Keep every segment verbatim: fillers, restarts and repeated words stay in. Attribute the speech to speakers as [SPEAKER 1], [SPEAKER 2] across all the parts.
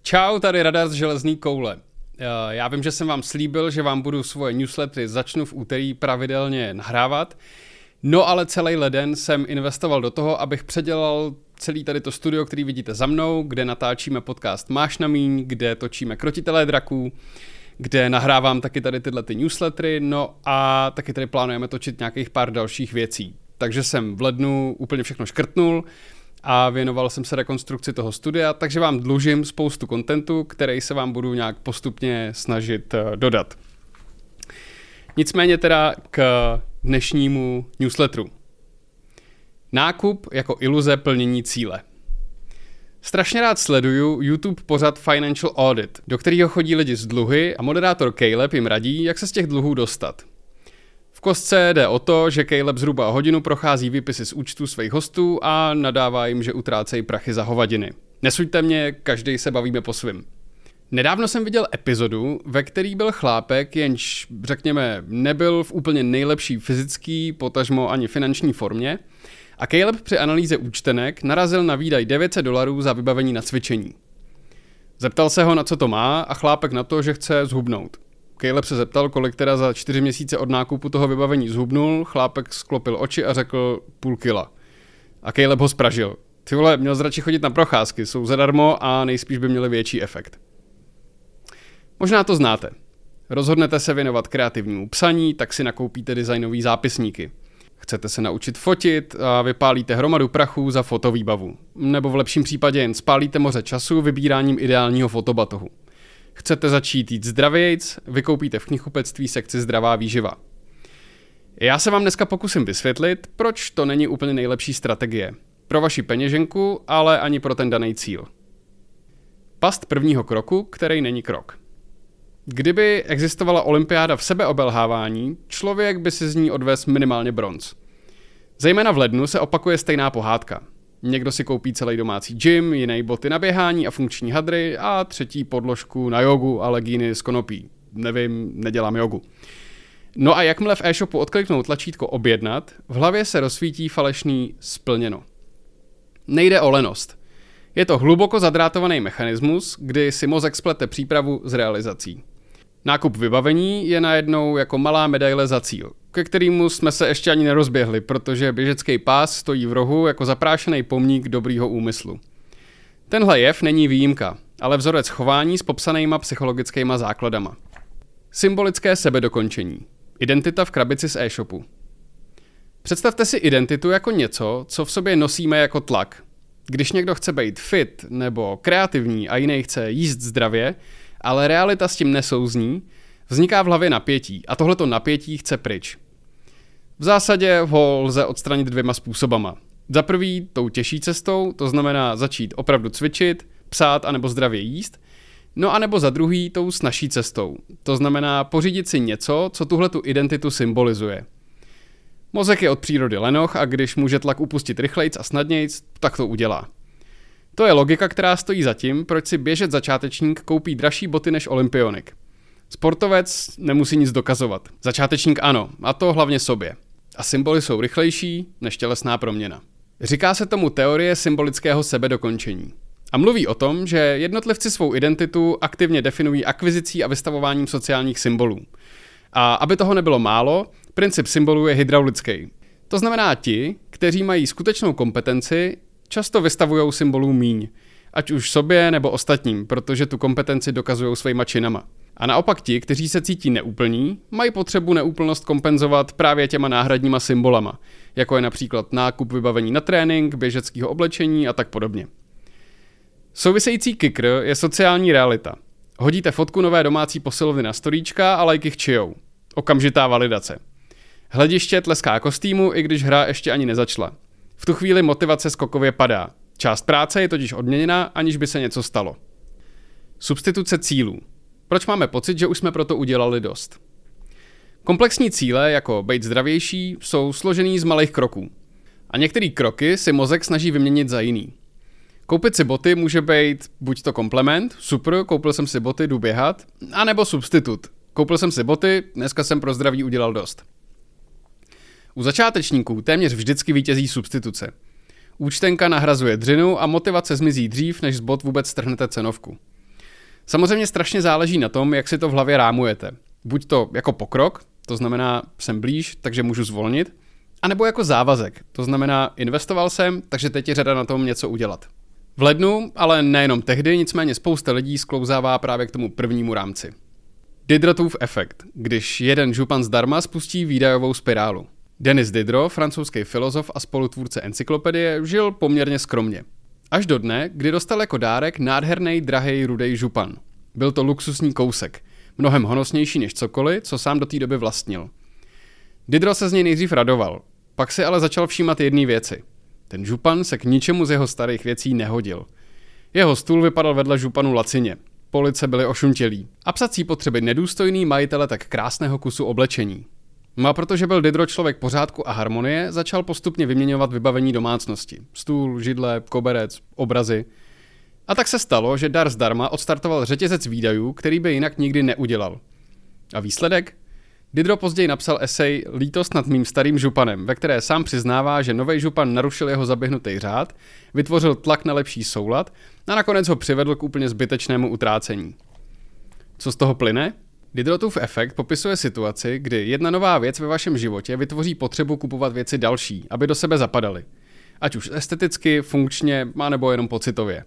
[SPEAKER 1] Čau, tady Radar z Železný koule. Já vím, že jsem vám slíbil, že vám budu svoje newslettery začnu v úterý pravidelně nahrávat, no ale celý leden jsem investoval do toho, abych předělal celý tady to studio, který vidíte za mnou, kde natáčíme podcast Máš na míň, kde točíme Krotitelé draků, kde nahrávám taky tady tyhle ty newslettery, no a taky tady plánujeme točit nějakých pár dalších věcí. Takže jsem v lednu úplně všechno škrtnul a věnoval jsem se rekonstrukci toho studia, takže vám dlužím spoustu kontentu, který se vám budu nějak postupně snažit dodat. Nicméně teda k dnešnímu newsletteru. Nákup jako iluze plnění cíle. Strašně rád sleduju YouTube pořad Financial Audit, do kterého chodí lidi z dluhy a moderátor Caleb jim radí, jak se z těch dluhů dostat. V kostce jde o to, že Caleb zhruba hodinu prochází výpisy z účtů svých hostů a nadává jim, že utrácejí prachy za hovadiny. Nesuďte mě, každý se bavíme po svým. Nedávno jsem viděl epizodu, ve který byl chlápek, jenž, řekněme, nebyl v úplně nejlepší fyzický, potažmo ani finanční formě, a Caleb při analýze účtenek narazil na výdaj devět set dolarů za vybavení na cvičení. Zeptal se ho, na co to má, a chlápek na to, že chce zhubnout. Caleb se zeptal, kolik teda za čtyři měsíce od nákupu toho vybavení zhubnul, chlápek sklopil oči a řekl půl kila. A Caleb ho spražil. Ty vole, měl radši chodit na procházky, jsou zadarmo a nejspíš by měly větší efekt. Možná to znáte. Rozhodnete se věnovat kreativnímu psaní, tak si nakoupíte designový zápisníky. Chcete se naučit fotit a vypálíte hromadu prachů za fotovýbavu. Nebo v lepším případě jen spálíte moře času vybíráním ideálního fotobatohu. Chcete začít jít zdravějc, vykoupíte v knihkupectví sekci zdravá výživa. Já se vám dneska pokusím vysvětlit, proč to není úplně nejlepší strategie. Pro vaši peněženku, ale ani pro ten daný cíl. Past prvního kroku, který není krok. Kdyby existovala olympiáda v sebeobelhávání, člověk by si z ní odvez minimálně bronz. Zejména v lednu se opakuje stejná pohádka. Někdo si koupí celý domácí gym, jiný boty na běhání a funkční hadry a třetí podložku na jogu a legíny z konopí. Nevím, nedělám jogu. No a jakmile v e-shopu odkliknou tlačítko objednat, v hlavě se rozsvítí falešný splněno. Nejde o lenost. Je to hluboko zadrátovaný mechanismus, kdy si mozek splete přípravu s realizací. Nákup vybavení je najednou jako malá medaile za cíl, ke kterému jsme se ještě ani nerozběhli, protože běžecký pás stojí v rohu jako zaprášený pomník dobrýho úmyslu. Tenhle jev není výjimka, ale vzorec chování s popsanýma psychologickýma základama. Symbolické sebedokončení. Identita v krabici z e-shopu. Představte si identitu jako něco, co v sobě nosíme jako tlak. Když někdo chce být fit nebo kreativní a jiný chce jíst zdravě, ale realita s tím nesouzní, vzniká v hlavě napětí a tohleto napětí chce pryč. V zásadě ho lze odstranit dvěma způsobama. Za prvý tou těžší cestou, to znamená začít opravdu cvičit, psát anebo zdravě jíst, no a nebo za druhý tou snazší cestou, to znamená pořídit si něco, co tuhletu identitu symbolizuje. Mozek je od přírody lenoch a když může tlak upustit rychlejc a snadnějc, tak to udělá. To je logika, která stojí za tím, proč si běžec začátečník koupí dražší boty než olympionik. Sportovec nemusí nic dokazovat. Začátečník ano, a to hlavně sobě. A symboly jsou rychlejší než tělesná proměna. Říká se tomu teorie symbolického sebedokončení. A mluví o tom, že jednotlivci svou identitu aktivně definují akvizicí a vystavováním sociálních symbolů. A aby toho nebylo málo, princip symbolů je hydraulický. To znamená ti, kteří mají skutečnou kompetenci, často vystavují symbolů míň, ať už sobě nebo ostatním, protože tu kompetenci dokazují svýma činama. A naopak ti, kteří se cítí neúplní, mají potřebu neúplnost kompenzovat právě těma náhradníma symbolama, jako je například nákup vybavení na trénink, běžeckého oblečení a tak podobně. Související kikr je sociální realita. Hodíte fotku nové domácí posilovny na storíčka a lajky chčijou. Okamžitá validace. Hlediště tleská kostýmu, i když hra ještě ani nezačala. V tu chvíli motivace skokově padá. Část práce je totiž odměněna, aniž by se něco stalo. Substituce cílů. Proč máme pocit, že už jsme proto udělali dost? Komplexní cíle, jako být zdravější, jsou složený z malých kroků. A některé kroky si mozek snaží vyměnit za jiný. Koupit si boty může být buď to komplement, super, koupil jsem si boty, jdu běhat, anebo substitut. Koupil jsem si boty, dneska jsem pro zdraví udělal dost. U začátečníků téměř vždycky vítězí substituce. Účtenka nahrazuje dřinu a motivace zmizí dřív, než z bot vůbec strhnete cenovku. Samozřejmě strašně záleží na tom, jak si to v hlavě rámujete. Buď to jako pokrok, to znamená jsem blíž, takže můžu zvolnit, anebo jako závazek, to znamená investoval jsem, takže teď je řada na tom něco udělat. V lednu, ale nejenom tehdy, nicméně spousta lidí sklouzává právě k tomu prvnímu rámci. Diderotův efekt, když jeden župan zdarma spustí výdajovou spirálu. Denis Diderot, francouzský filozof a spolutvůrce encyklopedie, žil poměrně skromně. Až do dne, kdy dostal jako dárek nádherný, drahej, rudej župan. Byl to luxusní kousek, mnohem honosnější než cokoliv, co sám do té doby vlastnil. Diderot se z něj nejdřív radoval, pak si ale začal všímat jedné věci. Ten župan se k ničemu z jeho starých věcí nehodil. Jeho stůl vypadal vedle županu lacině, police byly ošuntělý a psací potřeby nedůstojný majitele tak krásného kusu oblečení. No a protože byl Diderot člověk pořádku a harmonie, začal postupně vyměňovat vybavení domácnosti. Stůl, židle, koberec, obrazy. A tak se stalo, že dar zdarma odstartoval řetězec výdajů, který by jinak nikdy neudělal. A výsledek? Diderot později napsal esej Lítost nad mým starým županem, ve které sám přiznává, že novej župan narušil jeho zaběhnutý řád, vytvořil tlak na lepší soulad a nakonec ho přivedl k úplně zbytečnému utrácení. Co z toho plyne? Diderotův efekt popisuje situaci, kdy jedna nová věc ve vašem životě vytvoří potřebu kupovat věci další, aby do sebe zapadaly. Ať už esteticky, funkčně, anebo jenom pocitově.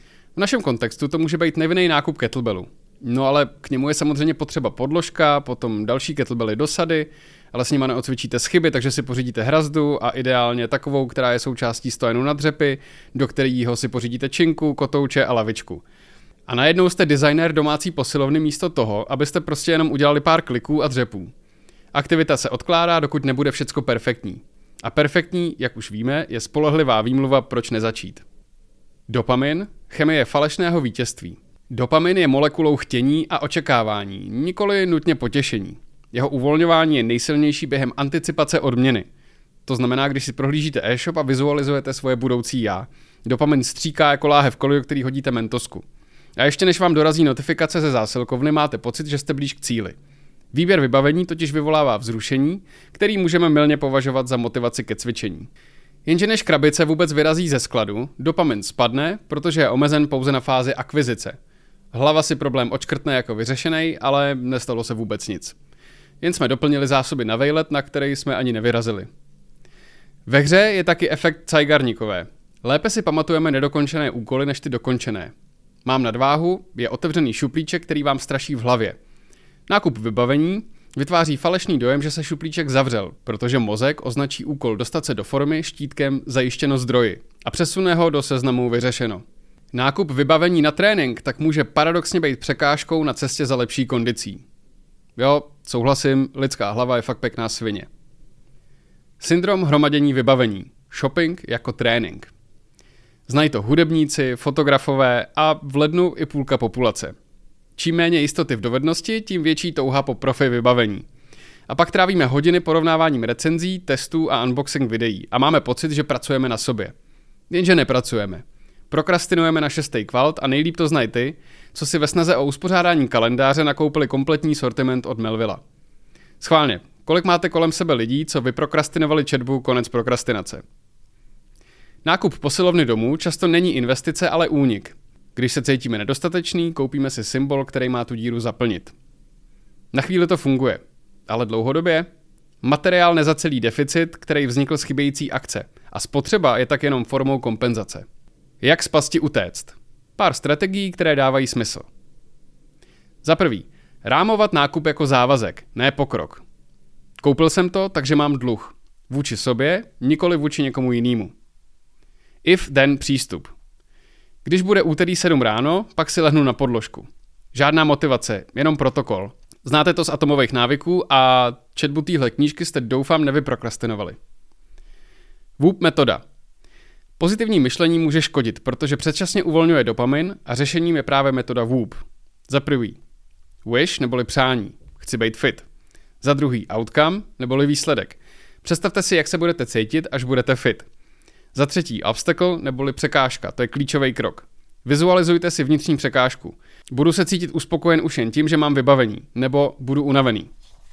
[SPEAKER 1] V našem kontextu to může být nevinný nákup kettlebellu. No ale k němu je samozřejmě potřeba podložka, potom další kettlebelly do sady, ale s nima neocvičíte schyby, takže si pořídíte hrazdu a ideálně takovou, která je součástí stojenu na dřepy, do kterého si pořídíte činku, kotouče a lavičku. A najednou jste designér domácí posilovny místo toho, abyste prostě jenom udělali pár kliků a dřepů. Aktivita se odkládá, dokud nebude všecko perfektní. A perfektní, jak už víme, je spolehlivá výmluva, proč nezačít. Dopamin, chemie falešného vítězství. Dopamin je molekulou chtění a očekávání, nikoli nutně potěšení. Jeho uvolňování je nejsilnější během anticipace odměny. To znamená, když si prohlížíte e-shop a vizualizujete svoje budoucí já. Dopamin stříká jako láhev koleju, který hodíte mentosku. A ještě než vám dorazí notifikace ze zásilkovny, máte pocit, že jste blíž k cíli. Výběr vybavení totiž vyvolává vzrušení, který můžeme mylně považovat za motivaci ke cvičení. Jenže než krabice vůbec vyrazí ze skladu, dopamin spadne, protože je omezen pouze na fázi akvizice. Hlava si problém odškrtne jako vyřešený, ale nestalo se vůbec nic. Jen jsme doplnili zásoby na vejlet, na který jsme ani nevyrazili. Ve hře je taky efekt Zeigarnikové. Lépe si pamatujeme nedokončené úkoly než ty dokončené. Mám nadváhu, je otevřený šuplíček, který vám straší v hlavě. Nákup vybavení vytváří falešný dojem, že se šuplíček zavřel, protože mozek označí úkol dostat se do formy štítkem zajištěno zdroji a přesune ho do seznamu vyřešeno. Nákup vybavení na trénink tak může paradoxně být překážkou na cestě za lepší kondicí. Jo, souhlasím, lidská hlava je fakt pěkná svině. Syndrom hromadění vybavení. Shopping jako trénink. Znají to hudebníci, fotografové a v lednu i půlka populace. Čím méně jistoty v dovednosti, tím větší touha po profi vybavení. A pak trávíme hodiny porovnáváním recenzí, testů a unboxing videí a máme pocit, že pracujeme na sobě. Jenže nepracujeme. Prokrastinujeme na šestý kvalt a nejlíp to znají ty, co si ve snaze o uspořádání kalendáře nakoupili kompletní sortiment od Melvilla. Schválně, kolik máte kolem sebe lidí, co vyprokrastinovali četbu konec prokrastinace? Nákup posilovny domů často není investice, ale únik. Když se cítíme nedostatečný, koupíme si symbol, který má tu díru zaplnit. Na chvíli to funguje, ale dlouhodobě materiál nezacelí deficit, který vznikl z chybějící akce a spotřeba je tak jenom formou kompenzace. Jak z pasti utéct? Pár strategií, které dávají smysl. Za prvý, rámovat nákup jako závazek, ne pokrok. Koupil jsem to, takže mám dluh. Vůči sobě, nikoli vůči někomu jinému. If then přístup. Když bude úterý sedm ráno, pak si lehnu na podložku. Žádná motivace, jenom protokol. Znáte to z atomových návyků a četbu téhle knížky jste doufám nevyprokrastinovali. Whoop metoda. Pozitivní myšlení může škodit, protože předčasně uvolňuje dopamin a řešením je právě metoda Whoop. Za prvý wish neboli přání, chci být fit. Za druhý outcome neboli výsledek. Představte si, jak se budete cítit, až budete fit. Za třetí obstacle neboli překážka, to je klíčový krok. Vizualizujte si vnitřní překážku. Budu se cítit uspokojen už jen tím, že mám vybavení, nebo budu unavený.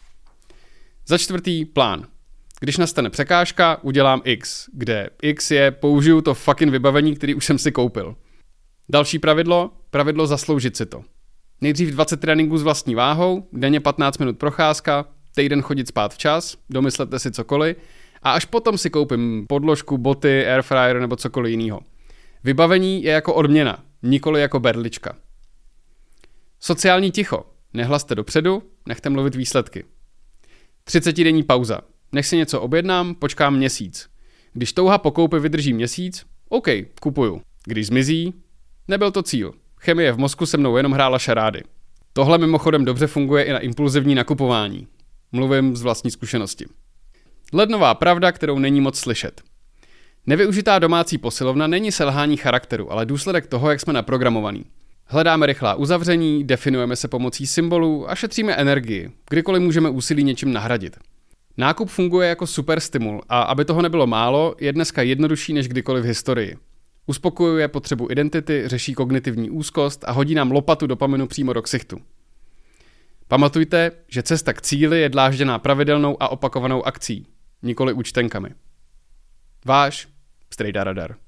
[SPEAKER 1] Za čtvrtý plán. Když nastane překážka, udělám X, kde X je použiju to fucking vybavení, který už jsem si koupil. Další pravidlo, pravidlo zasloužit si to. Nejdřív dvacet tréninků s vlastní váhou, denně patnáct minut procházka, týden chodit spát včas, domyslete si cokoliv a až potom si koupím podložku, boty, airfryer nebo cokoliv jiného. Vybavení je jako odměna, nikoli jako berlička. Sociální ticho. Nehlaste dopředu, nechte mluvit výsledky. třicetidenní pauza. Než si něco objednám, počkám měsíc. Když touha po koupi vydrží měsíc, OK, kupuju. Když zmizí, nebyl to cíl. Chemie v mozku se mnou jenom hrála šarády. Tohle mimochodem dobře funguje i na impulzivní nakupování. Mluvím z vlastní zkušenosti. Lednová pravda, kterou není moc slyšet. Nevyužitá domácí posilovna není selhání charakteru, ale důsledek toho, jak jsme naprogramovaní. Hledáme rychlá uzavření, definujeme se pomocí symbolů a šetříme energii, kdykoliv můžeme úsilí něčím nahradit. Nákup funguje jako super stimul a aby toho nebylo málo, je dneska jednodušší než kdykoliv v historii. Uspokojuje potřebu identity, řeší kognitivní úzkost a hodí nám lopatu dopaminu přímo do ksichtu. Pamatujte, že cesta k cíli je dlážděná pravidelnou a opakovanou akcí, nikoli účtenkami. Váš Strejda Radar.